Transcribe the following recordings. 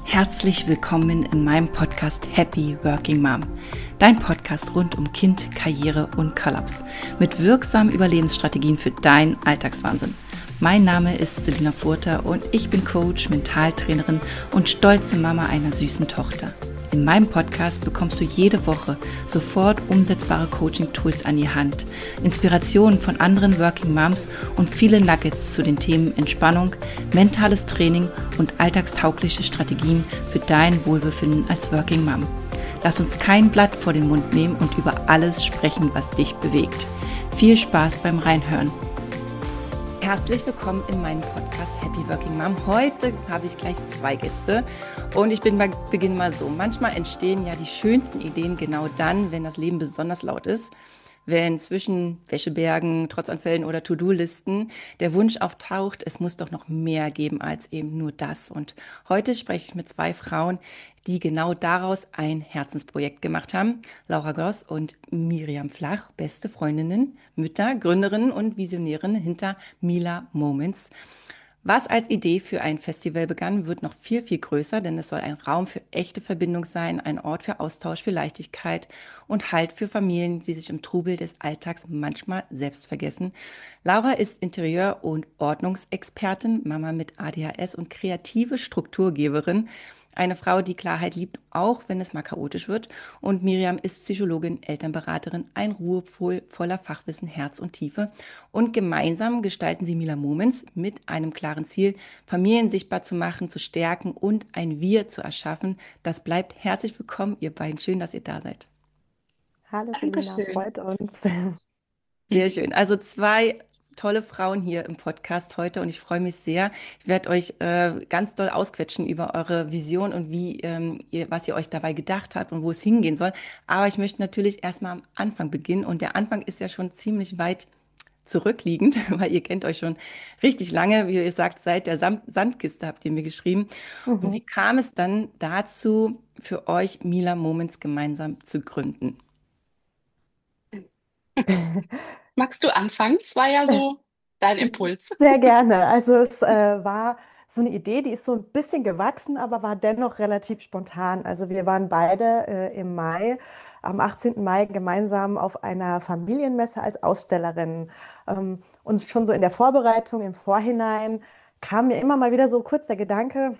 Herzlich willkommen in meinem Podcast Happy Working Mom. Dein Podcast rund um Kind, Karriere und Kollaps. Mit wirksamen Überlebensstrategien für deinen Alltagswahnsinn. Mein Name ist Selina Furter und ich bin Coach, Mentaltrainerin und stolze Mama einer süßen Tochter. In meinem Podcast bekommst du jede Woche sofort umsetzbare Coaching-Tools an die Hand, Inspirationen von anderen Working Moms und viele Nuggets zu den Themen Entspannung, mentales Training und alltagstaugliche Strategien für dein Wohlbefinden als Working Mom. Lass uns kein Blatt vor den Mund nehmen und über alles sprechen, was dich bewegt. Viel Spaß beim Reinhören. Herzlich willkommen in meinem Podcast Happy Working Mom. Heute habe ich gleich 2 Gäste und ich beginne mal so. Manchmal entstehen ja die schönsten Ideen genau dann, wenn das Leben besonders laut ist. Wenn zwischen Wäschebergen, Trotzanfällen oder To-Do-Listen der Wunsch auftaucht, es muss doch noch mehr geben als eben nur das. Und heute spreche ich mit 2 Frauen, die genau daraus ein Herzensprojekt gemacht haben. Laura Goss und Miriam Flach, beste Freundinnen, Mütter, Gründerinnen und Visionärinnen hinter Mila Moments. Was als Idee für ein Festival begann, wird noch viel, viel größer, denn es soll ein Raum für echte Verbindung sein, ein Ort für Austausch, für Leichtigkeit und Halt für Familien, die sich im Trubel des Alltags manchmal selbst vergessen. Laura ist Interieur- und Ordnungsexpertin, Mama mit ADHS und kreative Strukturgeberin. Eine Frau, die Klarheit liebt, auch wenn es mal chaotisch wird. Und Miriam ist Psychologin, Elternberaterin, ein Ruhepol voller Fachwissen, Herz und Tiefe. Und gemeinsam gestalten sie Mila Moments mit einem klaren Ziel, Familien sichtbar zu machen, zu stärken und ein Wir zu erschaffen. Das bleibt. Herzlich willkommen, ihr beiden. Schön, dass ihr da seid. Hallo Selina, Dankeschön. freut uns. Sehr schön. Also 2 tolle Frauen hier im Podcast heute und ich freue mich sehr. Ich werde euch ganz doll ausquetschen über eure Vision und was ihr euch dabei gedacht habt und wo es hingehen soll. Aber ich möchte natürlich erstmal am Anfang beginnen und der Anfang ist ja schon ziemlich weit zurückliegend, weil ihr kennt euch schon richtig lange. Wie ihr sagt, seit der Sandkiste habt ihr mir geschrieben. Und wie Mhm. kam es dann dazu, für euch Mila Moments gemeinsam zu gründen? Magst du anfangen? Es war ja so dein Impuls. Sehr gerne. Also es war so eine Idee, die ist so ein bisschen gewachsen, aber war dennoch relativ spontan. Also wir waren beide im Mai, am 18. Mai gemeinsam auf einer Familienmesse als Ausstellerin. Und schon so in der Vorbereitung, im Vorhinein, kam mir immer mal wieder so kurz der Gedanke,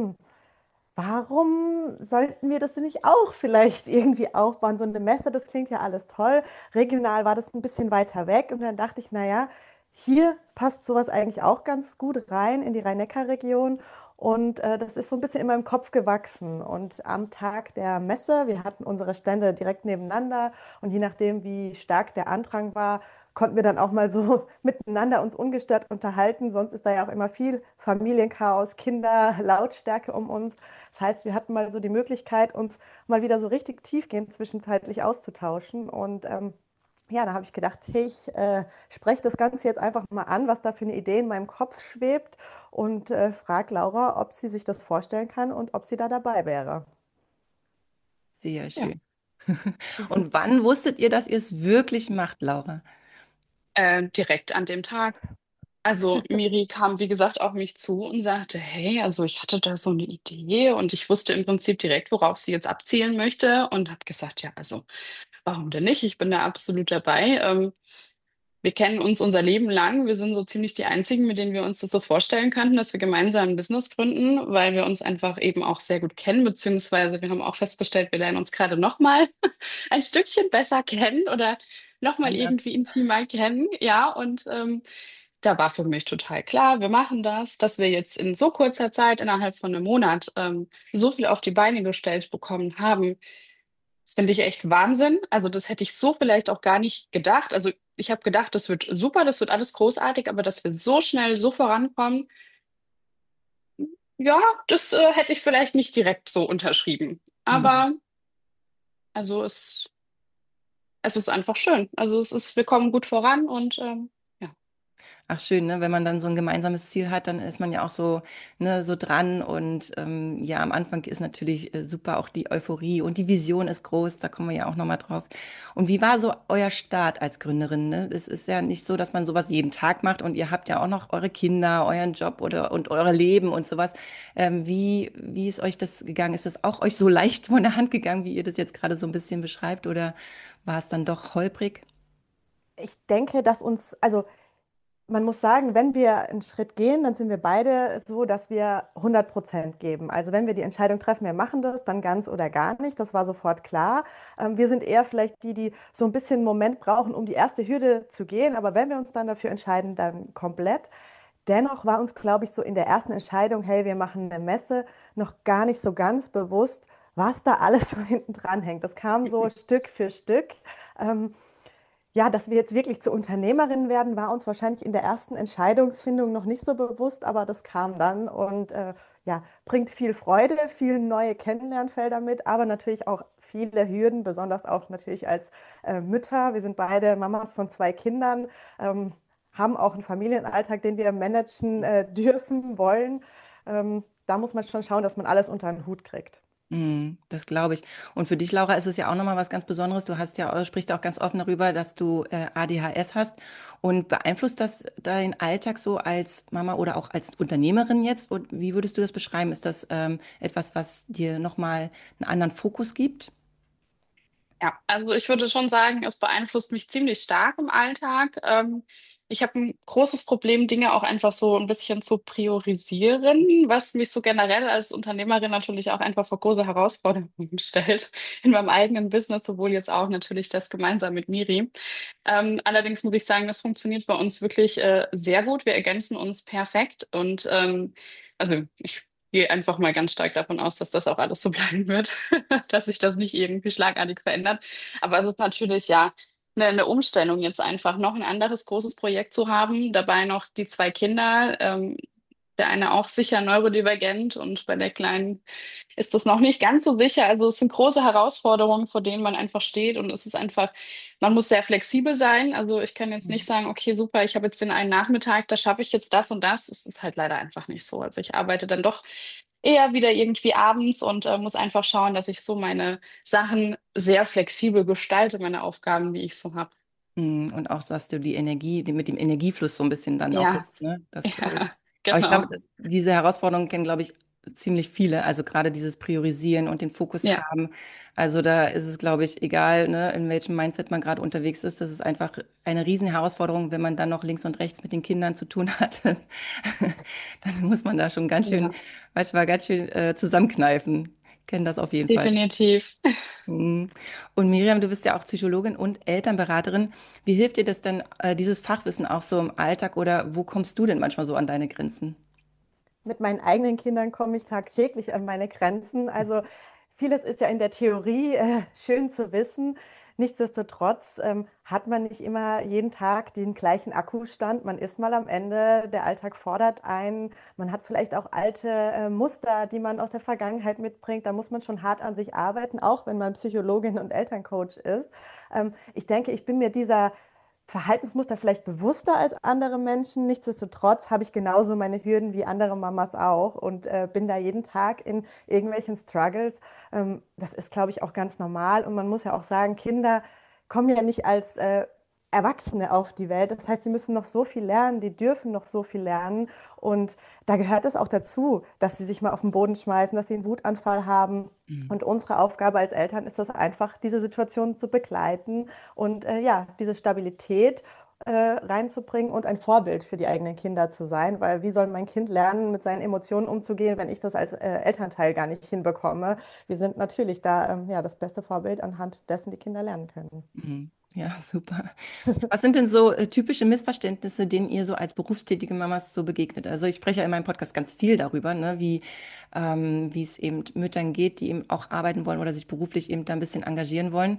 warum sollten wir das denn nicht auch vielleicht irgendwie aufbauen? So eine Messe, das klingt ja alles toll. Regional war das ein bisschen weiter weg. Und dann dachte ich, naja, hier passt sowas eigentlich auch ganz gut rein in die Rhein-Neckar-Region. Und das ist so ein bisschen in meinem Kopf gewachsen. Und am Tag der Messe, wir hatten unsere Stände direkt nebeneinander. Und je nachdem, wie stark der Andrang war, konnten wir dann auch mal so miteinander uns ungestört unterhalten. Sonst ist da ja auch immer viel Familienchaos, Kinder, Lautstärke um uns. Das heißt, wir hatten mal so die Möglichkeit, uns mal wieder so richtig tiefgehend zwischenzeitlich auszutauschen. Und ja, da habe ich gedacht, hey, ich spreche das Ganze jetzt einfach mal an, was da für eine Idee in meinem Kopf schwebt und frage Laura, ob sie sich das vorstellen kann und ob sie da dabei wäre. Sehr Ja, schön. Und wann wusstet ihr, dass ihr es wirklich macht, Laura? direkt an dem Tag. Also Miri kam, wie gesagt, auf mich zu und sagte, hey, also ich hatte da so eine Idee und ich wusste im Prinzip direkt, worauf sie jetzt abzielen möchte und habe gesagt, ja, also warum denn nicht? Ich bin da absolut dabei. Wir kennen uns unser Leben lang. Wir sind so ziemlich die Einzigen, mit denen wir uns das so vorstellen könnten, dass wir gemeinsam ein Business gründen, weil wir uns einfach eben auch sehr gut kennen, beziehungsweise wir haben auch festgestellt, wir lernen uns gerade noch mal ein Stückchen besser kennen oder noch mal Anders. irgendwie intimer kennen. Ja, und da war für mich total klar, wir machen das, dass wir jetzt in so kurzer Zeit, innerhalb von einem Monat, so viel auf die Beine gestellt bekommen haben. Das finde ich echt Wahnsinn. Also das hätte ich so vielleicht auch gar nicht gedacht. Also ich habe gedacht, das wird super, das wird alles großartig, aber dass wir so schnell so vorankommen, ja, das hätte ich vielleicht nicht direkt so unterschrieben. Mhm. Aber also es ist einfach schön. Also wir kommen gut voran und ja. Ach schön, ne? Wenn man dann so ein gemeinsames Ziel hat, dann ist man ja auch so, ne, so dran. Und ja, am Anfang ist natürlich super auch die Euphorie und die Vision ist groß, da kommen wir ja auch nochmal drauf. Und wie war so euer Start als Gründerin, ne? Es ist ja nicht so, dass man sowas jeden Tag macht und ihr habt ja auch noch eure Kinder, euren Job oder und euer Leben und sowas. Wie ist euch das gegangen? Ist das auch euch so leicht von der Hand gegangen, wie ihr das jetzt gerade so ein bisschen beschreibt, oder war es dann doch holprig? Ich denke, dass uns, also man muss sagen, wenn wir einen Schritt gehen, dann sind wir beide so, dass wir 100% geben. Also wenn wir die Entscheidung treffen, wir machen das, dann ganz oder gar nicht. Das war sofort klar. Wir sind eher vielleicht die, die so ein bisschen einen Moment brauchen, um die erste Hürde zu gehen. Aber wenn wir uns dann dafür entscheiden, dann komplett. Dennoch war uns, glaube ich, so in der ersten Entscheidung, hey, wir machen eine Messe, noch gar nicht so ganz bewusst, was da alles so hinten dran hängt. Das kam so Stück für Stück. Ähm, ja, dass wir jetzt wirklich zur Unternehmerin werden, war uns wahrscheinlich in der ersten Entscheidungsfindung noch nicht so bewusst, aber das kam dann und ja, bringt viel Freude, viele neue Kennenlernfelder mit, aber natürlich auch viele Hürden, besonders auch natürlich als Mütter. Wir sind beide Mamas von 2 Kindern, haben auch einen Familienalltag, den wir managen dürfen, wollen. Da muss man schon schauen, dass man alles unter den Hut kriegt. Das glaube ich. Und für dich, Laura, ist es ja auch nochmal was ganz Besonderes. Du hast ja, sprichst ja auch ganz offen darüber, dass du ADHS hast. Und beeinflusst das deinen Alltag so als Mama oder auch als Unternehmerin jetzt? Und wie würdest du das beschreiben? Ist das etwas, was dir nochmal einen anderen Fokus gibt? Ja, also ich würde schon sagen, es beeinflusst mich ziemlich stark im Alltag. Ich habe ein großes Problem, Dinge auch einfach so ein bisschen zu priorisieren, was mich so generell als Unternehmerin natürlich auch einfach vor große Herausforderungen stellt in meinem eigenen Business, sowohl jetzt auch natürlich das gemeinsam mit Miri. Allerdings muss ich sagen, das funktioniert bei uns wirklich sehr gut. Wir ergänzen uns perfekt und also ich gehe einfach mal ganz stark davon aus, dass das auch alles so bleiben wird, dass sich das nicht irgendwie schlagartig verändert. Aber es ist natürlich ja eine Umstellung, jetzt einfach noch ein anderes großes Projekt zu haben, dabei noch die 2 Kinder. Der eine auch sicher neurodivergent und bei der Kleinen ist das noch nicht ganz so sicher. Also es sind große Herausforderungen, vor denen man einfach steht und es ist einfach, man muss sehr flexibel sein. Also ich kann jetzt nicht sagen, okay, super, ich habe jetzt den einen Nachmittag, da schaffe ich jetzt das und das. Es ist halt leider einfach nicht so. Also ich arbeite dann doch eher wieder irgendwie abends und muss einfach schauen, dass ich so meine Sachen sehr flexibel gestalte, meine Aufgaben, die ich so habe. Und auch, dass du die Energie, mit dem Energiefluss so ein bisschen dann auch Ja, bist, ne? Das glaube ich. ja, Aber ich glaube, genau. diese Herausforderungen kennen, glaube ich, ziemlich viele. Also gerade dieses Priorisieren und den Fokus Ja, haben. Also da ist es, glaube ich, egal, ne, in welchem Mindset man gerade unterwegs ist. Das ist einfach eine riesen Herausforderung, wenn man dann noch links und rechts mit den Kindern zu tun hat. Dann muss man da schon ganz schön, ja, manchmal ganz schön zusammenkneifen. Kennen das auf jeden Fall. definitiv. Mhm. Und Miriam, du bist ja auch Psychologin und Elternberaterin. Wie hilft dir das denn, dieses Fachwissen auch so im Alltag oder wo kommst du denn manchmal so an deine Grenzen? Mit meinen eigenen Kindern komme ich tagtäglich an meine Grenzen. Also vieles ist ja in der Theorie schön zu wissen. Nichtsdestotrotz hat man nicht immer jeden Tag den gleichen Akkustand. Man ist mal am Ende, der Alltag fordert einen. Man hat vielleicht auch alte Muster, die man aus der Vergangenheit mitbringt. Da muss man schon hart an sich arbeiten, auch wenn man Psychologin und Elterncoach ist. Ich denke, ich bin mir dieser Verhaltensmuster vielleicht bewusster als andere Menschen. Nichtsdestotrotz habe ich genauso meine Hürden wie andere Mamas auch und bin da jeden Tag in irgendwelchen Struggles. Das ist, glaube ich, auch ganz normal. Und man muss ja auch sagen, Kinder kommen ja nicht als Erwachsene auf die Welt. Das heißt, sie müssen noch so viel lernen, die dürfen noch so viel lernen. Und da gehört es auch dazu, dass sie sich mal auf den Boden schmeißen, dass sie einen Wutanfall haben. Mhm. Und unsere Aufgabe als Eltern ist das einfach, diese Situation zu begleiten und ja, diese Stabilität reinzubringen und ein Vorbild für die eigenen Kinder zu sein, weil wie soll mein Kind lernen, mit seinen Emotionen umzugehen, wenn ich das als Elternteil gar nicht hinbekomme? Wir sind natürlich da ja, das beste Vorbild, anhand dessen die Kinder lernen können. Mhm. Ja, super. Was sind denn so typische Missverständnisse, denen ihr so als berufstätige Mamas so begegnet? Also ich spreche ja in meinem Podcast ganz viel darüber, ne, wie es eben Müttern geht, die eben auch arbeiten wollen oder sich beruflich eben da ein bisschen engagieren wollen.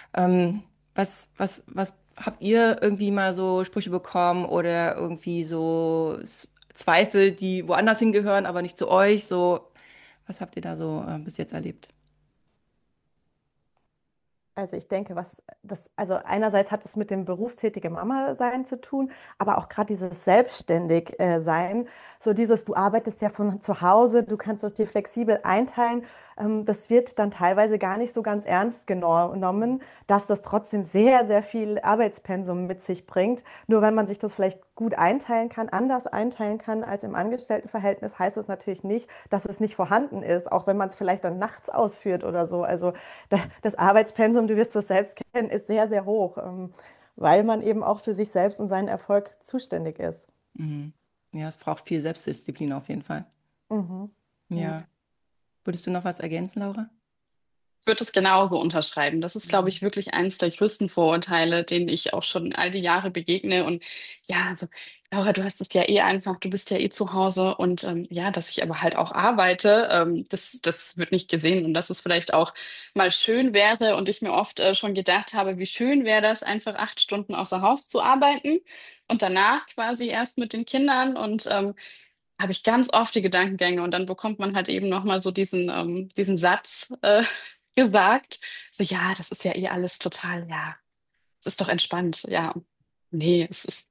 Was habt ihr irgendwie mal so Sprüche bekommen oder irgendwie so Zweifel, die woanders hingehören, aber nicht zu euch? So, was habt ihr da so bis jetzt erlebt? Also ich denke, also einerseits hat es mit dem berufstätigen Mama-Sein zu tun, aber auch gerade dieses Selbstständig-Sein, so dieses, du arbeitest ja von zu Hause, du kannst es dir flexibel einteilen, das wird dann teilweise gar nicht so ganz ernst genommen, dass das trotzdem sehr, sehr viel Arbeitspensum mit sich bringt. Nur wenn man sich das vielleicht gut einteilen kann, anders einteilen kann als im Angestelltenverhältnis, heißt das natürlich nicht, dass es nicht vorhanden ist, auch wenn man es vielleicht dann nachts ausführt oder so. Also das Arbeitspensum, du wirst das selbst kennen, ist sehr, sehr hoch, weil man eben auch für sich selbst und seinen Erfolg zuständig ist. Mhm. Ja, es braucht viel Selbstdisziplin auf jeden Fall. Mhm. Ja. Ja. Würdest du noch was ergänzen, Laura? Ich würde es genauso unterschreiben. Das ist, glaube Mhm. ich, wirklich eines der größten Vorurteile, denen ich auch schon all die Jahre begegne. Und ja, also, Laura, du hast es ja eh einfach, du bist ja eh zu Hause und ja, dass ich aber halt auch arbeite, das wird nicht gesehen und dass es vielleicht auch mal schön wäre und ich mir oft schon gedacht habe, wie schön wäre das, einfach 8 Stunden außer Haus zu arbeiten und danach quasi erst mit den Kindern und habe ich ganz oft die Gedankengänge und dann bekommt man halt eben nochmal so diesen Satz gesagt, so ja, das ist ja eh alles total, ja, es ist doch entspannt, ja. Nee,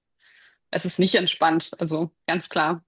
es ist nicht entspannt, also ganz klar.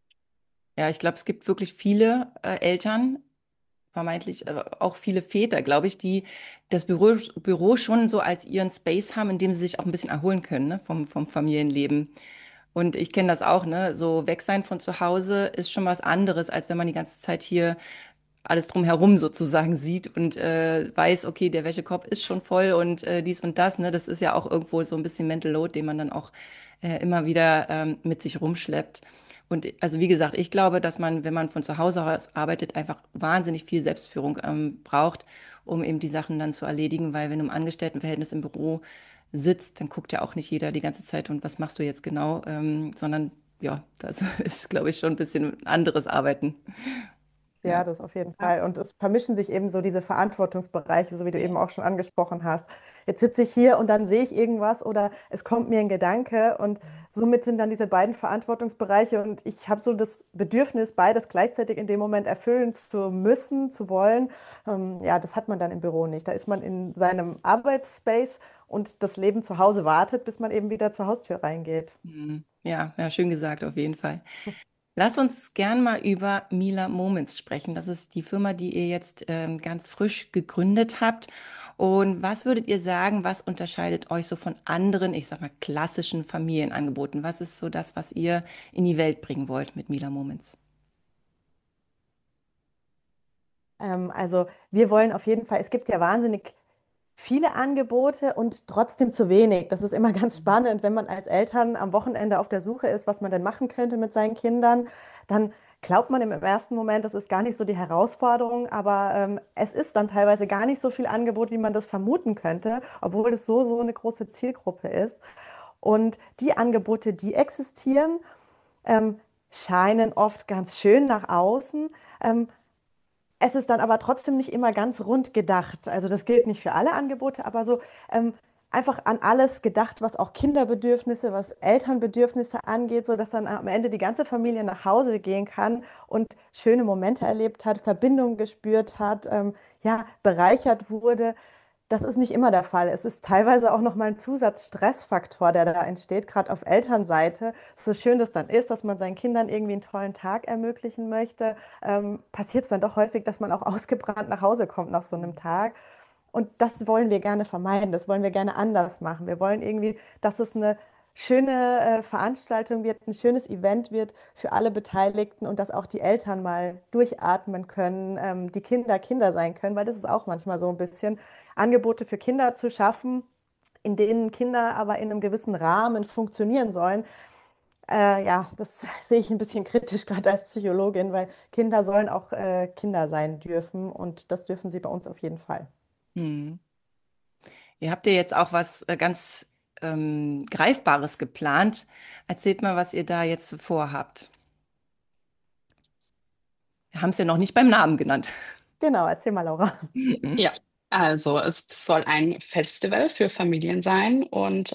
Ja, ich glaube, es gibt wirklich viele Eltern, vermeintlich auch viele Väter, glaube ich, die das Büro schon so als ihren Space haben, in dem sie sich auch ein bisschen erholen können, ne, vom Familienleben. Und ich kenne das auch, ne? So weg sein von zu Hause ist schon was anderes, als wenn man die ganze Zeit hier alles drumherum sozusagen sieht und weiß, okay, der Wäschekorb ist schon voll und dies und das, ne? Das ist ja auch irgendwo so ein bisschen Mental Load, den man dann auch immer wieder mit sich rumschleppt. Und also wie gesagt, ich glaube, dass man, wenn man von zu Hause aus arbeitet, einfach wahnsinnig viel Selbstführung braucht, um eben die Sachen dann zu erledigen, weil wenn du im Angestelltenverhältnis im Büro sitzt, dann guckt ja auch nicht jeder die ganze Zeit und was machst du jetzt genau, sondern ja, das ist, glaube ich, schon ein bisschen anderes Arbeiten. Ja, Ja. das auf jeden Fall. Und es vermischen sich eben so diese Verantwortungsbereiche, so wie du eben auch schon angesprochen hast. Jetzt sitze ich hier und dann sehe ich irgendwas oder es kommt mir ein Gedanke und somit sind dann diese beiden Verantwortungsbereiche und ich habe so das Bedürfnis, beides gleichzeitig in dem Moment erfüllen zu müssen, zu wollen. Ja, das hat man dann im Büro nicht. Da ist man in seinem Arbeitsspace und das Leben zu Hause wartet, bis man eben wieder zur Haustür reingeht. Ja, ja, schön gesagt, auf jeden Fall. Lass uns gern mal über Mila Moments sprechen. Das ist die Firma, die ihr jetzt ganz frisch gegründet habt. Und was würdet ihr sagen, was unterscheidet euch so von anderen, ich sag mal, klassischen Familienangeboten? Was ist so das, was ihr in die Welt bringen wollt mit Mila Moments? Also wir wollen auf jeden Fall, es gibt ja wahnsinnig viele Angebote und trotzdem zu wenig. Das ist immer ganz spannend, wenn man als Eltern am Wochenende auf der Suche ist, was man denn machen könnte mit seinen Kindern, dann glaubt man im ersten Moment, das ist gar nicht so die Herausforderung, aber es ist dann teilweise gar nicht so viel Angebot, wie man das vermuten könnte, obwohl es so eine große Zielgruppe ist. Und die Angebote, die existieren, ähm, scheinen oft ganz schön nach außen. Es ist dann aber trotzdem nicht immer ganz rund gedacht. Also das gilt nicht für alle Angebote, aber so einfach an alles gedacht, was auch Kinderbedürfnisse, was Elternbedürfnisse angeht, sodass dann am Ende die ganze Familie nach Hause gehen kann und schöne Momente erlebt hat, Verbindungen gespürt hat, ja, bereichert wurde. Das ist nicht immer der Fall. Es ist teilweise auch noch mal ein Zusatzstressfaktor, der da entsteht, gerade auf Elternseite. So schön das dann ist, dass man seinen Kindern irgendwie einen tollen Tag ermöglichen möchte, passiert es dann doch häufig, dass man auch ausgebrannt nach Hause kommt nach so einem Tag. Und das wollen wir gerne vermeiden, das wollen wir gerne anders machen. Wir wollen irgendwie, dass es eine schöne Veranstaltung wird, ein schönes Event wird für alle Beteiligten und dass auch die Eltern mal durchatmen können, die Kinder Kinder sein können, weil das ist auch manchmal so ein bisschen Angebote für Kinder zu schaffen, in denen Kinder aber in einem gewissen Rahmen funktionieren sollen. Ja, das sehe ich ein bisschen kritisch, gerade als Psychologin, weil Kinder sollen auch Kinder sein dürfen und das dürfen sie bei uns auf jeden Fall. Hm. Ihr habt ja jetzt auch was ganz Greifbares geplant. Erzählt mal, was ihr da jetzt vorhabt. Wir haben es ja noch nicht beim Namen genannt. Genau, erzähl mal, Laura. Ja, also es soll ein Festival für Familien sein und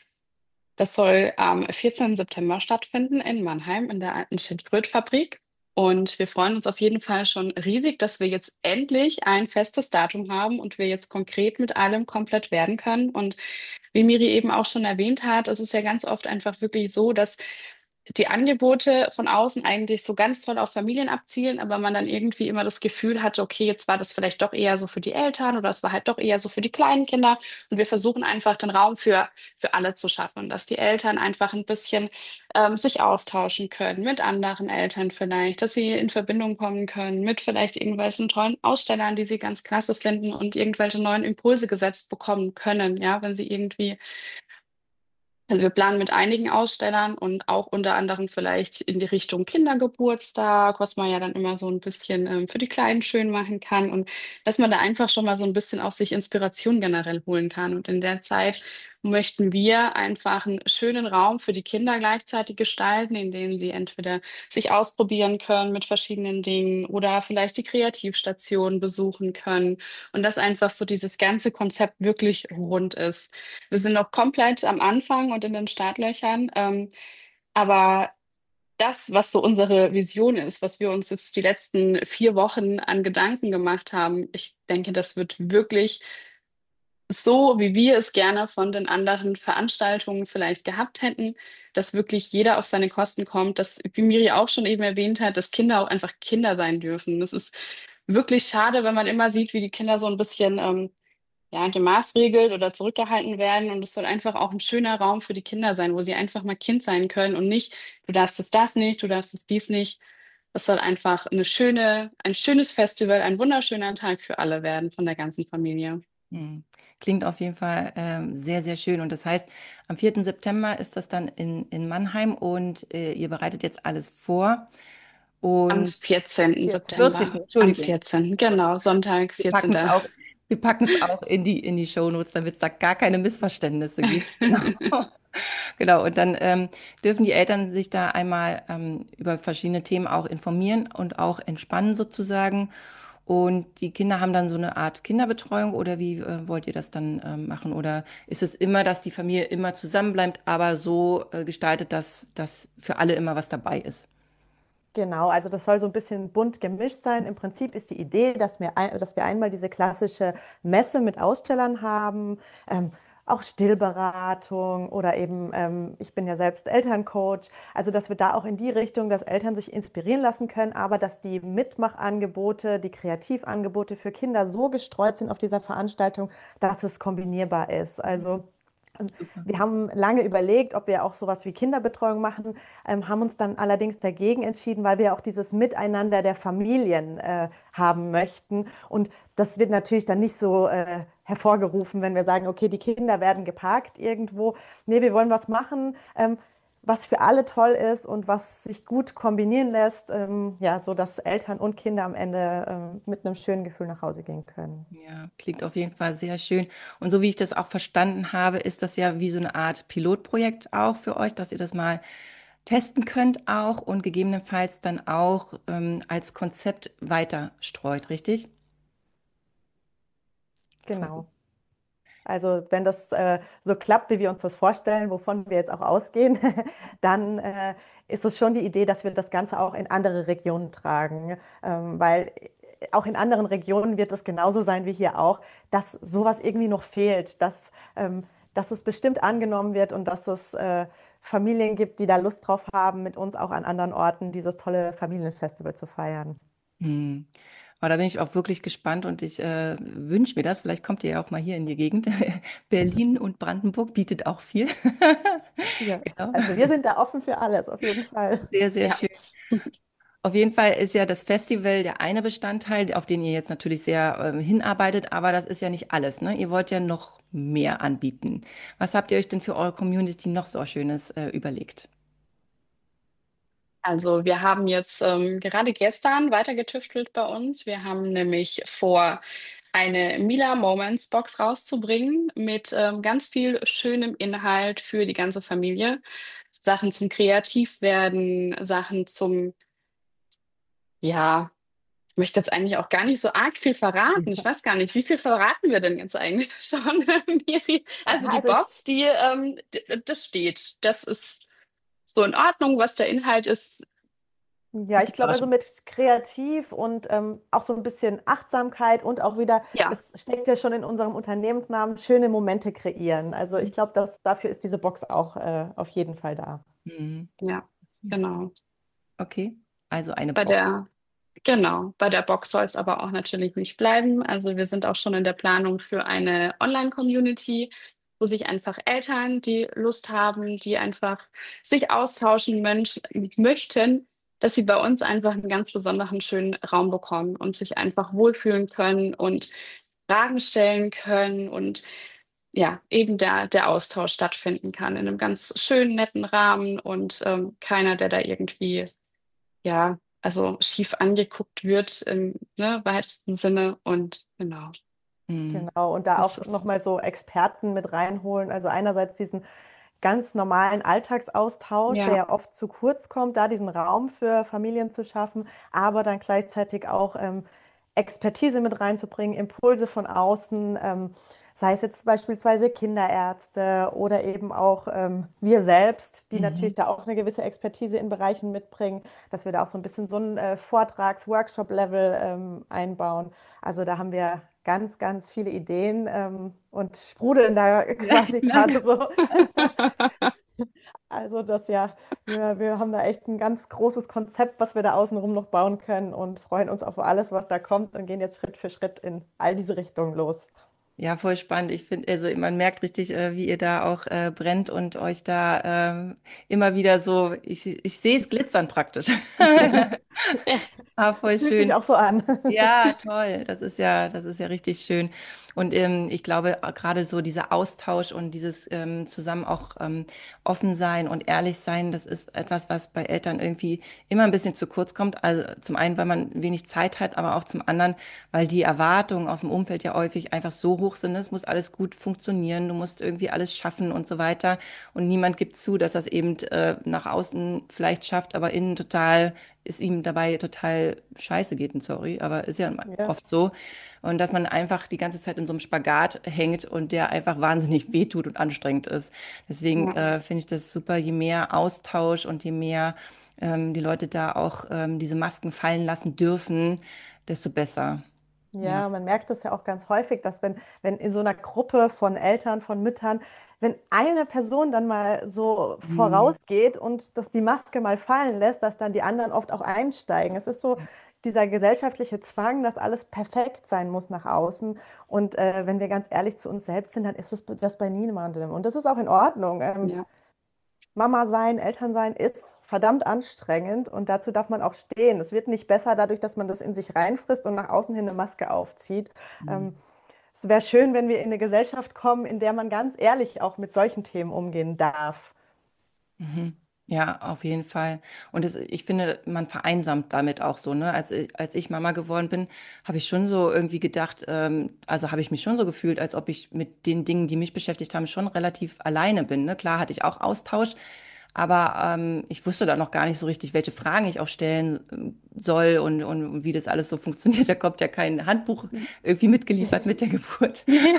das soll am 14. September stattfinden in Mannheim in der alten Schildkröt-Fabrik. Und wir freuen uns auf jeden Fall schon riesig, dass wir jetzt endlich ein festes Datum haben und wir jetzt konkret mit allem komplett werden können. Und wie Miri eben auch schon erwähnt hat, es ist ja ganz oft einfach wirklich so, dass die Angebote von außen eigentlich so ganz toll auf Familien abzielen, aber man dann irgendwie immer das Gefühl hatte, okay, jetzt war das vielleicht doch eher so für die Eltern oder es war halt doch eher so für die kleinen Kinder. Und wir versuchen einfach den Raum für alle zu schaffen, dass die Eltern einfach ein bisschen sich austauschen können mit anderen Eltern vielleicht, dass sie in Verbindung kommen können mit vielleicht irgendwelchen tollen Ausstellern, die sie ganz klasse finden und irgendwelche neuen Impulse gesetzt bekommen können, ja, wenn sie irgendwie also wir planen mit einigen Ausstellern und auch unter anderem vielleicht in die Richtung Kindergeburtstag, was man ja dann immer so ein bisschen für die Kleinen schön machen kann und dass man da einfach schon mal so ein bisschen auch sich Inspiration generell holen kann. Und in der Zeit möchten wir einfach einen schönen Raum für die Kinder gleichzeitig gestalten, in dem sie entweder sich ausprobieren können mit verschiedenen Dingen oder vielleicht die Kreativstation besuchen können und dass einfach so dieses ganze Konzept wirklich rund ist. Wir sind noch komplett am Anfang und in den Startlöchern. Aber das, was so unsere Vision ist, was wir uns jetzt die letzten 4 Wochen an Gedanken gemacht haben, ich denke, das wird wirklich so, wie wir es gerne von den anderen Veranstaltungen vielleicht gehabt hätten, dass wirklich jeder auf seine Kosten kommt, dass, wie Miri auch schon eben erwähnt hat, dass Kinder auch einfach Kinder sein dürfen. Das ist wirklich schade, wenn man immer sieht, wie die Kinder so ein bisschen ja, gemaßregelt oder zurückgehalten werden. Und es soll einfach auch ein schöner Raum für die Kinder sein, wo sie einfach mal Kind sein können und nicht, du darfst jetzt das nicht, du darfst jetzt dies nicht. Es soll einfach ein schönes Festival, ein wunderschöner Tag für alle werden von der ganzen Familie. Hm. Klingt auf jeden Fall sehr, sehr schön. Und das heißt, am 4. September ist das dann in Mannheim und ihr bereitet jetzt alles vor. Am Und 14. 14. September. Am Entschuldigung, 14. Genau, Sonntag, wir packen es 14. auch, wir packen es auch in die Shownotes, damit es da gar keine Missverständnisse gibt. Genau. Genau, und dann dürfen die Eltern sich da einmal über verschiedene Themen auch informieren und auch entspannen sozusagen. Und die Kinder haben dann so eine Art Kinderbetreuung oder wie wollt ihr das dann machen? Oder ist es immer, dass die Familie immer zusammenbleibt, aber so gestaltet, dass für alle immer was dabei ist? Genau, also das soll so ein bisschen bunt gemischt sein. Im Prinzip ist die Idee, dass wir einmal diese klassische Messe mit Ausstellern haben, auch Stillberatung oder eben, ich bin ja selbst Elterncoach, also dass wir da auch in die Richtung, dass Eltern sich inspirieren lassen können, aber dass die Mitmachangebote, die Kreativangebote für Kinder so gestreut sind auf dieser Veranstaltung, dass es kombinierbar ist. Also Super. wir haben lange überlegt, ob wir auch sowas wie Kinderbetreuung machen, haben uns dann allerdings dagegen entschieden, weil wir auch dieses Miteinander der Familien haben möchten. Und das wird natürlich dann nicht so hervorgerufen, wenn wir sagen, okay, die Kinder werden geparkt irgendwo. Nee, wir wollen was machen, was für alle toll ist und was sich gut kombinieren lässt, ja, so dass Eltern und Kinder am Ende mit einem schönen Gefühl nach Hause gehen können. Ja, klingt auf jeden Fall sehr schön. Und so wie ich das auch verstanden habe, ist das ja wie so eine Art Pilotprojekt auch für euch, dass ihr das mal testen könnt auch und gegebenenfalls dann auch als Konzept weiter streut, richtig? Voll gut. Genau. Also wenn das so klappt, wie wir uns das vorstellen, wovon wir jetzt auch ausgehen, dann ist es schon die Idee, dass wir das Ganze auch in andere Regionen tragen, weil auch in anderen Regionen wird es genauso sein wie hier auch, dass sowas irgendwie noch fehlt, dass es bestimmt angenommen wird und dass es Familien gibt, die da Lust drauf haben, mit uns auch an anderen Orten dieses tolle Familienfestival zu feiern. Hm. Aber da bin ich auch wirklich gespannt und ich wünsche mir das. Vielleicht kommt ihr ja auch mal hier in die Gegend. Berlin und Brandenburg bietet auch viel. Ja, Genau. also wir sind da offen für alles, auf jeden Fall. Sehr, sehr Ja. schön. Auf jeden Fall ist ja das Festival der eine Bestandteil, auf den ihr jetzt natürlich sehr hinarbeitet, aber das ist ja nicht alles, ne? Ihr wollt ja noch mehr anbieten. Was habt ihr euch denn für eure Community noch so Schönes überlegt? Also wir haben jetzt gerade gestern weitergetüftelt bei uns. Wir haben nämlich vor, eine Mila Moments Box rauszubringen mit ganz viel schönem Inhalt für die ganze Familie. Sachen zum Kreativwerden, Sachen zum, ja, ich möchte jetzt eigentlich auch gar nicht so arg viel verraten. Ich weiß gar nicht, wie viel verraten wir denn jetzt eigentlich schon, Miri? Ja, Also die also ich, Box, das steht. Das ist so in Ordnung, was der Inhalt ist. Ja, ist ich eine glaube, also Überraschung. mit kreativ und auch so ein bisschen Achtsamkeit und auch wieder, Ja, das steckt ja schon in unserem Unternehmensnamen, schöne Momente kreieren. Also ich glaube, dass dafür ist diese Box auch auf jeden Fall da. Mhm. ja, genau. Okay, also eine Bei Box. der Genau, bei der Box soll es aber auch natürlich nicht bleiben. Also wir sind auch schon in der Planung für eine Online-Community, wo sich einfach Eltern, die Lust haben, die einfach sich austauschen möchten, dass sie bei uns einfach einen ganz besonderen schönen Raum bekommen und sich einfach wohlfühlen können und Fragen stellen können und ja, eben der Austausch stattfinden kann in einem ganz schönen, netten Rahmen und keiner, der da irgendwie ja, also schief angeguckt wird im weitesten Sinne. Und genau, Mhm. Genau, und da das auch ist, nochmal so Experten mit reinholen. Also einerseits diesen ganz normalen Alltagsaustausch, der ja, ja oft zu kurz kommt, da diesen Raum für Familien zu schaffen, aber dann gleichzeitig auch Expertise mit reinzubringen, Impulse von außen, sei es jetzt beispielsweise Kinderärzte oder eben auch wir selbst, die Mhm. natürlich da auch eine gewisse Expertise in Bereichen mitbringen, dass wir da auch so ein bisschen so ein Vortrags-Workshop-Level einbauen. Also da haben wir ganz, ganz viele Ideen und sprudeln da Ja, quasi gerade danke. so. Also das ja, wir haben da echt ein ganz großes Konzept, was wir da außenrum noch bauen können und freuen uns auf alles, was da kommt und gehen jetzt Schritt für Schritt in all diese Richtungen los. Ja, voll spannend. Ich finde, also man merkt richtig, wie ihr da auch brennt und euch da immer wieder so, ich sehe es glitzern praktisch. ja, Ah, voll Fühlt sich schön. auch so an. Ja, toll. Das ist ja richtig schön. Und ich glaube, gerade so dieser Austausch und dieses zusammen auch offen sein und ehrlich sein, das ist etwas, was bei Eltern irgendwie immer ein bisschen zu kurz kommt. Also zum einen, weil man wenig Zeit hat, aber auch zum anderen, weil die Erwartungen aus dem Umfeld ja häufig einfach so hoch sind. Es muss alles gut funktionieren, du musst irgendwie alles schaffen und so weiter. Und niemand gibt zu, dass das eben nach außen vielleicht schafft, aber innen total es ihm dabei total scheiße geht, sorry, aber ist ja Ja, oft so. Und dass man einfach die ganze Zeit in so einem Spagat hängt und der einfach wahnsinnig wehtut und anstrengend ist. Deswegen ja, finde ich das super, je mehr Austausch und je mehr die Leute da auch diese Masken fallen lassen dürfen, desto besser. Ja. ja, man merkt das ja auch ganz häufig, dass wenn in so einer Gruppe von Eltern, von Müttern, wenn eine Person dann mal so Mhm. vorausgeht und das die Maske mal fallen lässt, dass dann die anderen oft auch einsteigen. Es ist so dieser gesellschaftliche Zwang, dass alles perfekt sein muss nach außen. Und wenn wir ganz ehrlich zu uns selbst sind, dann ist das bei niemandem. Und das ist auch in Ordnung. ja, Mama sein, Eltern sein ist verdammt anstrengend und dazu darf man auch stehen. Es wird nicht besser dadurch, dass man das in sich reinfrisst und nach außen hin eine Maske aufzieht. Mhm. Ähm, Es wäre schön, wenn wir in eine Gesellschaft kommen, in der man ganz ehrlich auch mit solchen Themen umgehen darf. Mhm. Ja, auf jeden Fall. Und ich finde, man vereinsamt damit auch so, ne? Als ich Mama geworden bin, habe ich schon so irgendwie gedacht, also habe ich mich schon so gefühlt, als ob ich mit den Dingen, die mich beschäftigt haben, schon relativ alleine bin, ne? Klar hatte ich auch Austausch, aber ich wusste da noch gar nicht so richtig, welche Fragen ich auch stellen soll und wie das alles so funktioniert. Da kommt ja kein Handbuch irgendwie mitgeliefert mit der Geburt. nee,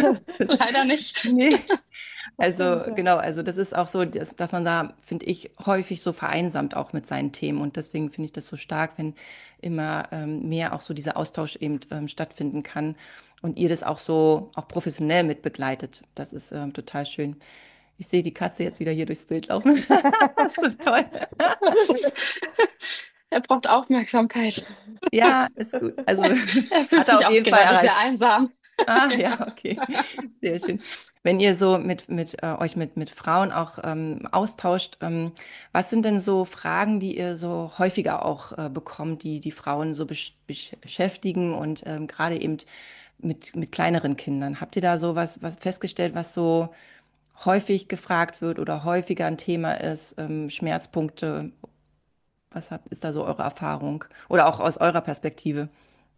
leider nicht. Nee. Das Also stimmt, ja. genau, also das ist auch so, dass man da, finde ich, häufig so vereinsamt auch mit seinen Themen. Und deswegen finde ich das so stark, wenn immer mehr auch so dieser Austausch eben stattfinden kann und ihr das auch so auch professionell mit begleitet. Das ist total schön. Ich sehe die Katze jetzt wieder hier durchs Bild laufen. Das ist so toll. Das ist, er braucht Aufmerksamkeit. Ja, ist gut. Also Er fühlt hat er sich auf auch jeden Fall gerade sehr erreicht. einsam. Ah, Ja. ja, okay. Sehr schön. Wenn ihr so euch mit Frauen auch austauscht, was sind denn so Fragen, die ihr so häufiger auch bekommt, die die Frauen so beschäftigen und gerade eben mit kleineren Kindern? Habt ihr da so was festgestellt, was so häufig gefragt wird oder häufiger ein Thema ist, Schmerzpunkte? Ist da so eure Erfahrung oder auch aus eurer Perspektive?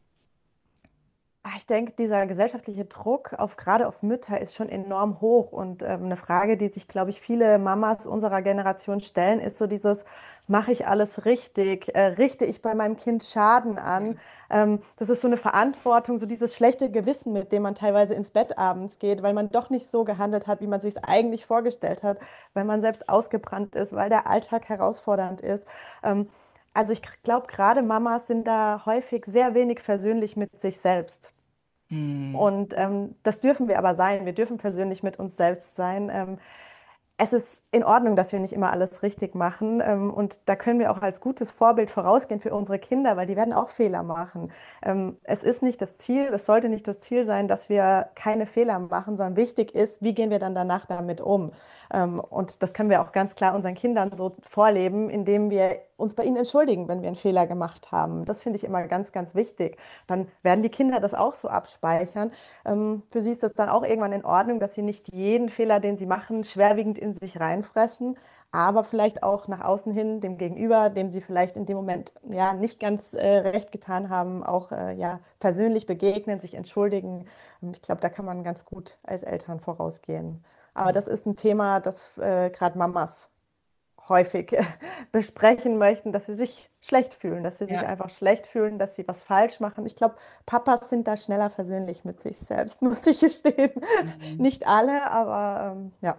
Ich denke, dieser gesellschaftliche Druck auf gerade auf Mütter ist schon enorm hoch. Und eine Frage, die sich, glaube ich, viele Mamas unserer Generation stellen, ist so dieses, mache ich alles richtig? Richte ich bei meinem Kind Schaden an? Das ist so eine Verantwortung, so dieses schlechte Gewissen, mit dem man teilweise ins Bett abends geht, weil man doch nicht so gehandelt hat, wie man sich es eigentlich vorgestellt hat, weil man selbst ausgebrannt ist, weil der Alltag herausfordernd ist. Ähm, Also ich glaube, gerade Mamas sind da häufig sehr wenig versöhnlich mit sich selbst. Hm. Und das dürfen wir aber sein. Wir dürfen persönlich mit uns selbst sein. Es ist in Ordnung, dass wir nicht immer alles richtig machen. Und da können wir auch als gutes Vorbild vorausgehen für unsere Kinder, weil die werden auch Fehler machen. Es ist nicht das Ziel, es sollte nicht das Ziel sein, dass wir keine Fehler machen, sondern wichtig ist, wie gehen wir dann danach damit um. Und das können wir auch ganz klar unseren Kindern so vorleben, indem wir uns bei ihnen entschuldigen, wenn wir einen Fehler gemacht haben. Das finde ich immer ganz, ganz wichtig. Dann werden die Kinder das auch so abspeichern. Für sie ist das dann auch irgendwann in Ordnung, dass sie nicht jeden Fehler, den sie machen, schwerwiegend in sich reinfressen, aber vielleicht auch nach außen hin dem Gegenüber, dem sie vielleicht in dem Moment ja nicht ganz recht getan haben, auch ja persönlich begegnen, sich entschuldigen. Ich glaube, da kann man ganz gut als Eltern vorausgehen. Aber das ist ein Thema, das gerade Mamas häufig besprechen möchten, dass sie sich schlecht fühlen, dass sie sich Ja. einfach schlecht fühlen, dass sie was falsch machen. Ich glaube, Papas sind da schneller versöhnlich mit sich selbst, muss ich gestehen. Mhm. Nicht alle, aber ja.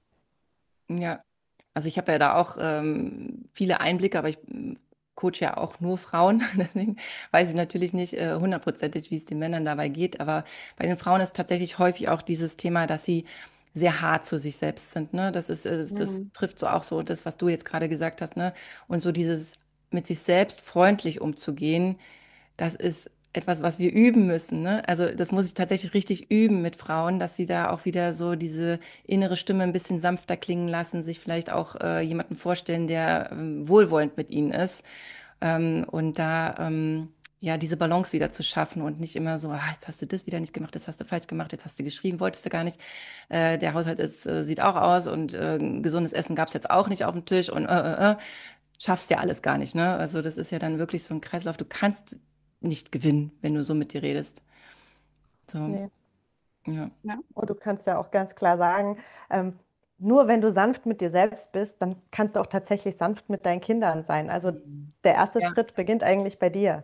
Ja, also ich habe ja da auch viele Einblicke, aber ich coache ja auch nur Frauen. Deswegen weiß ich natürlich nicht hundertprozentig, wie es den Männern dabei geht. Aber bei den Frauen ist tatsächlich häufig auch dieses Thema, dass sie sehr hart zu sich selbst sind. Ne? Das Mhm. trifft so auch so das, was du jetzt gerade gesagt hast. Ne? Und so dieses mit sich selbst freundlich umzugehen, das ist etwas, was wir üben müssen, ne? Also das muss ich tatsächlich richtig üben mit Frauen, dass sie da auch wieder so diese innere Stimme ein bisschen sanfter klingen lassen, sich vielleicht auch jemanden vorstellen, der wohlwollend mit ihnen ist. Und da ja diese Balance wieder zu schaffen und nicht immer so, ah, jetzt hast du das wieder nicht gemacht, das hast du falsch gemacht, jetzt hast du geschrien, wolltest du gar nicht. Der Haushalt sieht auch aus und gesundes Essen gab es jetzt auch nicht auf dem Tisch und schaffst ja alles gar nicht, ne? Also das ist ja dann wirklich so ein Kreislauf. Du kannst nicht gewinnen, wenn du so mit dir redest. So, Nee. ja. Ja. Und du kannst ja auch ganz klar sagen, ähm, nur wenn du sanft mit dir selbst bist, dann kannst du auch tatsächlich sanft mit deinen Kindern sein. Also Mhm. der erste Ja. Schritt beginnt eigentlich bei dir.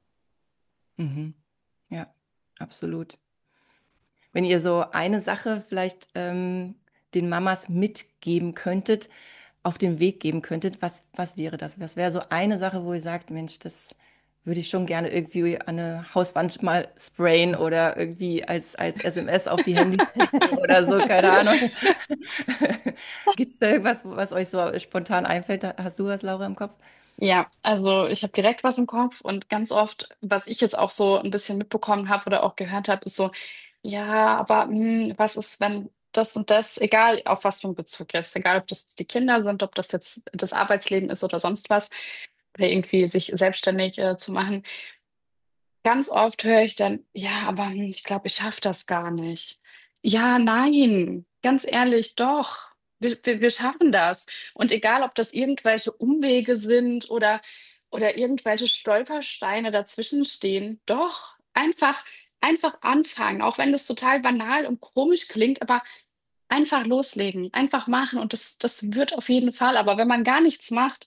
Mhm. Ja, absolut. Wenn ihr so eine Sache vielleicht den Mamas mitgeben könntet, auf den Weg geben könntet, was wäre das? Was wäre so eine Sache, wo ihr sagt, Mensch, das würde ich schon gerne irgendwie an eine Hauswand mal sprayen oder irgendwie als SMS auf die Handys schicken oder so, keine Ahnung. Gibt es da irgendwas, was euch so spontan einfällt? Hast du was, Laura, im Kopf? Ja, also ich habe direkt was im Kopf und ganz oft, was ich jetzt auch so ein bisschen mitbekommen habe oder auch gehört habe, ist so, ja, aber was ist, wenn das und das, egal auf was für einen Bezug jetzt, egal ob das die Kinder sind, ob das jetzt das Arbeitsleben ist oder sonst was, oder irgendwie sich selbstständig zu machen. Ganz oft höre ich dann, ja, aber ich glaube, ich schaffe das gar nicht. Ja, nein, ganz ehrlich, doch. Wir schaffen das. Und egal, ob das irgendwelche Umwege sind oder irgendwelche Stolpersteine dazwischen stehen, doch, einfach anfangen, auch wenn das total banal und komisch klingt, aber einfach loslegen, einfach machen und das wird auf jeden Fall. Aber wenn man gar nichts macht,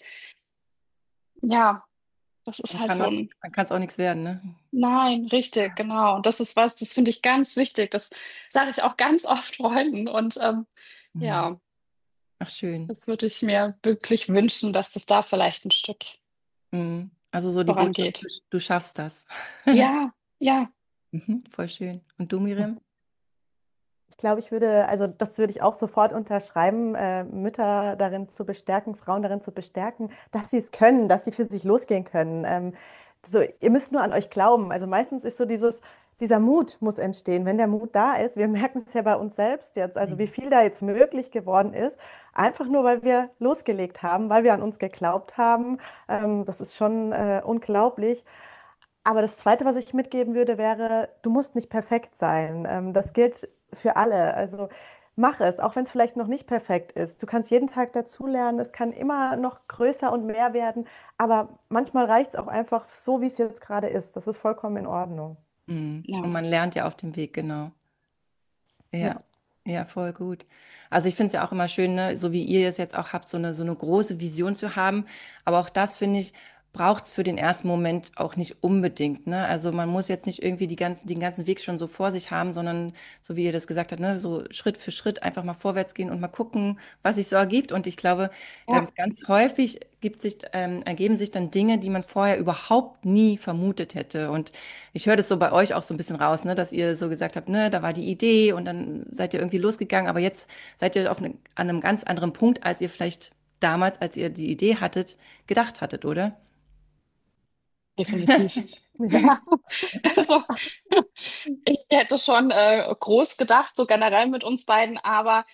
ja, das ist halt so ein Dann kann es auch nichts werden, ne? Nein, richtig, genau. Und das ist was, das finde ich ganz wichtig. Das sage ich auch ganz oft Freunden. Und Mhm. ja, Ach, schön. das würde ich mir wirklich wünschen, dass das da vielleicht ein Stück Mhm. Also so die Botschaft, vorangeht. du schaffst das. Ja, ja. Mhm, voll schön. Und du, Miriam? Ich glaube, also das würde ich auch sofort unterschreiben, Mütter darin zu bestärken, Frauen darin zu bestärken, dass sie es können, dass sie für sich losgehen können. So, ihr müsst nur an euch glauben. Also meistens ist so dieser Mut muss entstehen. Wenn der Mut da ist, wir merken es ja bei uns selbst jetzt, also wie Mhm. viel da jetzt möglich geworden ist, einfach nur, weil wir losgelegt haben, weil wir an uns geglaubt haben. Das ist schon unglaublich. Aber das Zweite, was ich mitgeben würde, wäre, du musst nicht perfekt sein. Das gilt für alle. Also mach es, auch wenn es vielleicht noch nicht perfekt ist. Du kannst jeden Tag dazulernen. Es kann immer noch größer und mehr werden. Aber manchmal reicht es auch einfach so, wie es jetzt gerade ist. Das ist vollkommen in Ordnung. Mhm. Ja. Und man lernt ja auf dem Weg, genau. Ja. Ja, ja, voll gut. Also ich finde es ja auch immer schön, ne, so wie ihr es jetzt auch habt, so eine große Vision zu haben. Aber auch das finde ich, braucht es für den ersten Moment auch nicht unbedingt, ne? Also man muss jetzt nicht irgendwie den ganzen Weg schon so vor sich haben, sondern so wie ihr das gesagt habt, ne, so Schritt für Schritt einfach mal vorwärts gehen und mal gucken, was sich so ergibt. Und ich glaube, Ja, ganz häufig ergeben sich dann Dinge, die man vorher überhaupt nie vermutet hätte. Und ich höre das so bei euch auch so ein bisschen raus, ne, dass ihr so gesagt habt, ne, da war die Idee und dann seid ihr irgendwie losgegangen, aber jetzt seid ihr an einem ganz anderen Punkt, als ihr vielleicht damals, als ihr die Idee hattet, gedacht hattet, oder? definitiv. Ja, Ja, also ich hätte schon groß gedacht, so generell mit uns beiden, aber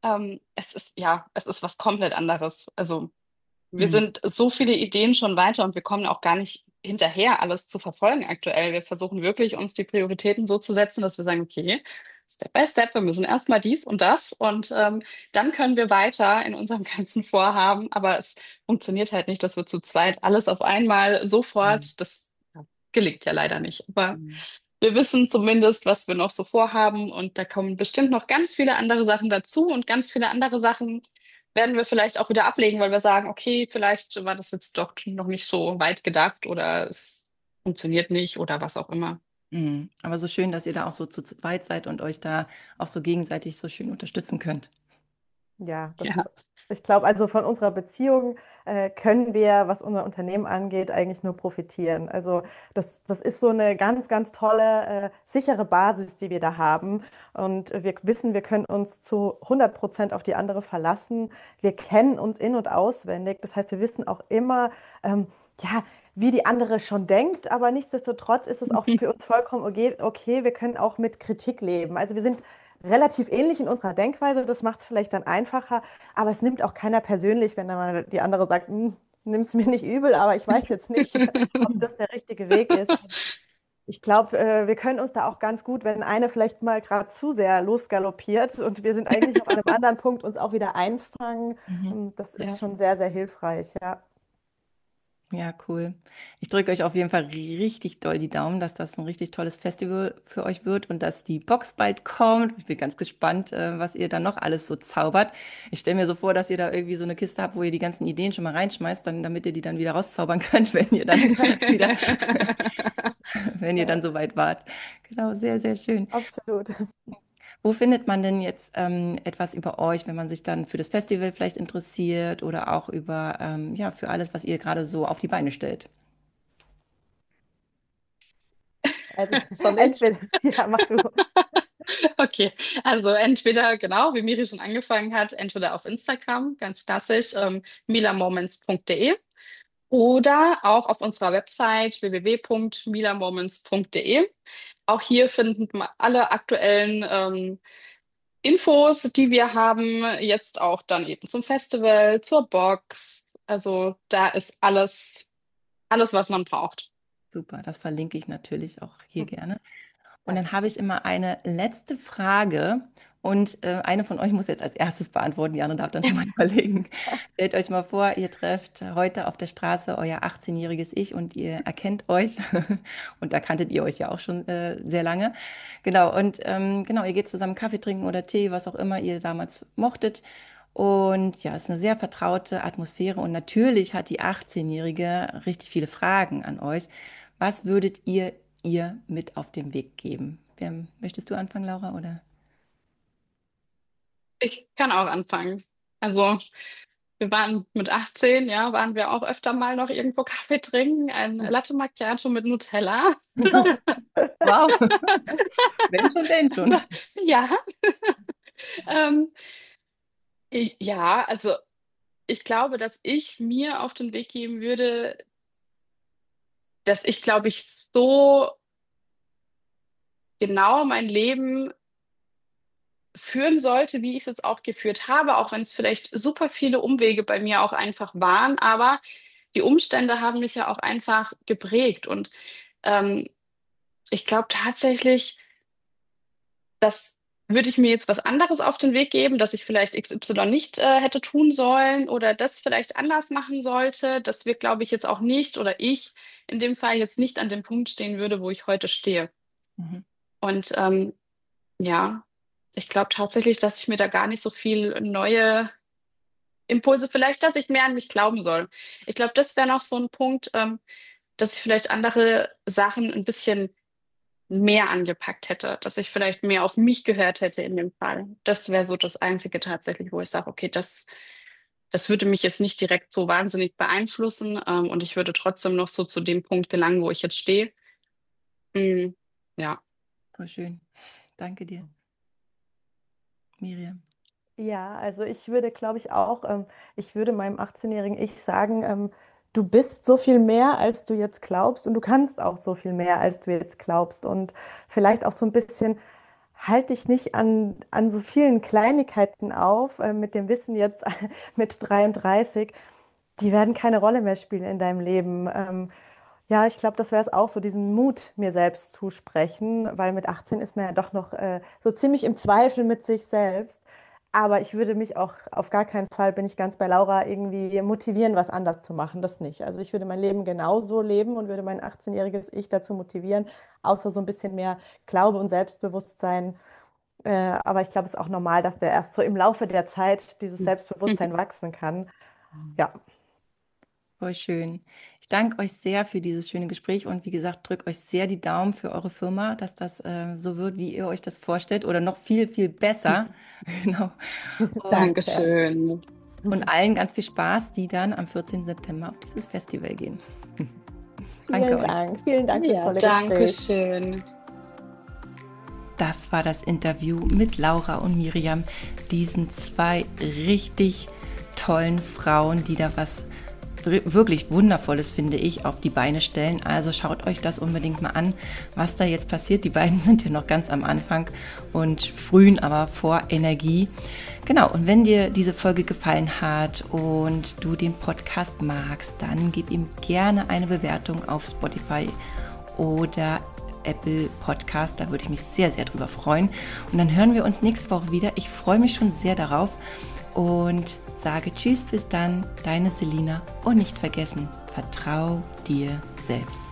es ist was komplett anderes. Also wir Mhm. sind so viele Ideen schon weiter und wir kommen auch gar nicht hinterher, alles zu verfolgen aktuell. Wir versuchen wirklich, uns die Prioritäten so zu setzen, dass wir sagen, okay, Step by Step, wir müssen erstmal dies und das und dann können wir weiter in unserem ganzen Vorhaben. Aber es funktioniert halt nicht, dass wir zu zweit alles auf einmal Mhm. sofort, das ja, gelingt ja leider nicht. Aber Mhm. wir wissen zumindest, was wir noch so vorhaben und da kommen bestimmt noch ganz viele andere Sachen dazu und ganz viele andere Sachen werden wir vielleicht auch wieder ablegen, weil wir sagen, okay, vielleicht war das jetzt doch noch nicht so weit gedacht oder es funktioniert nicht oder was auch immer. Mhm. Aber so schön, dass ihr da auch so zu zweit seid und euch da auch so gegenseitig so schön unterstützen könnt. ja, das Ja. ist, ich glaube, also von unserer Beziehung können wir, was unser Unternehmen angeht, eigentlich nur profitieren. Also das ist so eine ganz, ganz tolle, sichere Basis, die wir da haben. Und wir wissen, wir können uns zu 100% auf die andere verlassen. Wir kennen uns in- und auswendig. Das heißt, wir wissen auch immer, ja, wie die andere schon denkt, aber nichtsdestotrotz ist es auch für uns vollkommen okay, wir können auch mit Kritik leben. Also wir sind relativ ähnlich in unserer Denkweise, das macht es vielleicht dann einfacher, aber es nimmt auch keiner persönlich, wenn dann mal die andere sagt, nimm es mir nicht übel, aber ich weiß jetzt nicht, ob das der richtige Weg ist. Ich glaube, wir können uns da auch ganz gut, wenn eine vielleicht mal gerade zu sehr losgaloppiert und wir sind eigentlich auf einem anderen Punkt, uns auch wieder einfangen. Mhm. Und das ist Ja. schon sehr, sehr hilfreich, ja. Ja, cool. Ich drücke euch auf jeden Fall richtig doll die Daumen, dass das ein richtig tolles Festival für euch wird und dass die Box bald kommt. Ich bin ganz gespannt, was ihr dann noch alles so zaubert. Ich stelle mir so vor, dass ihr da irgendwie so eine Kiste habt, wo ihr die ganzen Ideen schon mal reinschmeißt, damit ihr die dann wieder rauszaubern könnt, wenn ihr dann wieder, wenn ihr dann Ja, soweit wart. Genau, sehr, sehr schön. absolut. Wo findet man denn jetzt etwas über euch, wenn man sich dann für das Festival vielleicht interessiert oder auch über, ja, für alles, was ihr gerade so auf die Beine stellt? Also Soll ich? entweder, ja, mach du. Okay, also entweder, genau, wie Miri schon angefangen hat, entweder auf Instagram, ganz klassisch, milamoments.de oder auch auf unserer Website www.milamoments.de. Auch hier finden wir alle aktuellen Infos, die wir haben, jetzt auch dann eben zum Festival, zur Box. Also da ist alles, was man braucht. Super, das verlinke ich natürlich auch hier gerne. Und dann habe Dankeschön. ich immer eine letzte Frage und eine von euch muss jetzt als erstes beantworten, die andere darf dann schon mal überlegen. Stellt euch mal vor, ihr trefft heute auf der Straße euer 18-jähriges Ich und ihr erkennt euch und da kanntet ihr euch ja auch schon sehr lange. Genau, und genau, ihr geht zusammen Kaffee trinken oder Tee, was auch immer ihr damals mochtet. Und ja, es ist eine sehr vertraute Atmosphäre und natürlich hat die 18-Jährige richtig viele Fragen an euch. Was würdet ihr mit auf den Weg geben? Möchtest du anfangen, Laura, oder? Ich kann auch anfangen. Also wir waren mit 18, ja, waren wir auch öfter mal noch irgendwo Kaffee trinken, ein Latte Macchiato mit Nutella. Wow, wenn schon, denn schon. Ja, ähm, ja, also ich glaube, dass ich mir auf den Weg geben würde, dass ich, glaube ich, so genau mein Leben führen sollte, wie ich es jetzt auch geführt habe, auch wenn es vielleicht super viele Umwege bei mir auch einfach waren, aber die Umstände haben mich ja auch einfach geprägt und ähm, ich glaube tatsächlich, dass würde ich mir jetzt was anderes auf den Weg geben, dass ich vielleicht XY nicht hätte tun sollen oder das vielleicht anders machen sollte, dass wir, glaube ich, jetzt auch nicht oder ich in dem Fall jetzt nicht an dem Punkt stehen würde, wo ich heute stehe. Mhm. Und ja, ich glaube tatsächlich, dass ich mir da gar nicht so viel neue Impulse vielleicht, dass ich mehr an mich glauben soll. Ich glaube, das wäre noch so ein Punkt, dass ich vielleicht andere Sachen ein bisschen mehr angepackt hätte, dass ich vielleicht mehr auf mich gehört hätte in dem Fall. Das wäre so das Einzige tatsächlich, wo ich sage, okay, das würde mich jetzt nicht direkt so wahnsinnig beeinflussen, und ich würde trotzdem noch so zu dem Punkt gelangen, wo ich jetzt stehe. Mm, ja. Voll schön. Danke dir, Miriam. Ja, also ich würde, glaube ich, auch, ich würde meinem 18-jährigen Ich sagen, du bist so viel mehr, als du jetzt glaubst und du kannst auch so viel mehr, als du jetzt glaubst. Und vielleicht auch so ein bisschen, halt dich nicht an so vielen Kleinigkeiten auf, mit dem Wissen jetzt mit 33, die werden keine Rolle mehr spielen in deinem Leben. Ja, ich glaube, das wäre es auch so, diesen Mut mir selbst zusprechen, weil mit 18 ist man ja doch noch so ziemlich im Zweifel mit sich selbst. Aber ich würde mich auch auf gar keinen Fall, bin ich ganz bei Laura, irgendwie motivieren, was anders zu machen. Das nicht. Also ich würde mein Leben genauso leben und würde mein 18-jähriges Ich dazu motivieren, außer so ein bisschen mehr Glaube und Selbstbewusstsein. Aber ich glaube, es ist auch normal, dass der erst so im Laufe der Zeit dieses Selbstbewusstsein wachsen kann. Ja, Voll schön. Ich danke euch sehr für dieses schöne Gespräch und wie gesagt, drückt euch sehr die Daumen für eure Firma, dass das so wird, wie ihr euch das vorstellt oder noch viel, viel besser. Genau. danke. Dankeschön. Und allen ganz viel Spaß, die dann am 14. September auf dieses Festival gehen. Danke Vielen euch. Dank. Vielen Dank fürs Ja, tolle danke Gespräch. schön. Das war das Interview mit Laura und Miriam, diesen zwei richtig tollen Frauen, die da was wirklich Wundervolles, finde ich, auf die Beine stellen. Also schaut euch das unbedingt mal an, was da jetzt passiert. Die beiden sind ja noch ganz am Anfang und sprühen aber vor Energie. Genau, und wenn dir diese Folge gefallen hat und du den Podcast magst, dann gib ihm gerne eine Bewertung auf Spotify oder Apple Podcast. Da würde ich mich sehr, sehr drüber freuen. Und dann hören wir uns nächste Woche wieder. Ich freue mich schon sehr darauf und sage Tschüss, bis dann, deine Selina. Und nicht vergessen, vertrau dir selbst.